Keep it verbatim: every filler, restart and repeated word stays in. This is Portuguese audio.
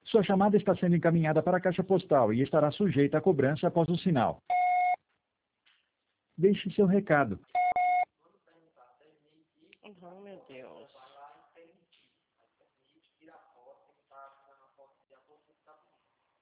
Sua chamada está sendo encaminhada para a caixa postal e estará sujeita a cobrança após o sinal. Deixe seu recado.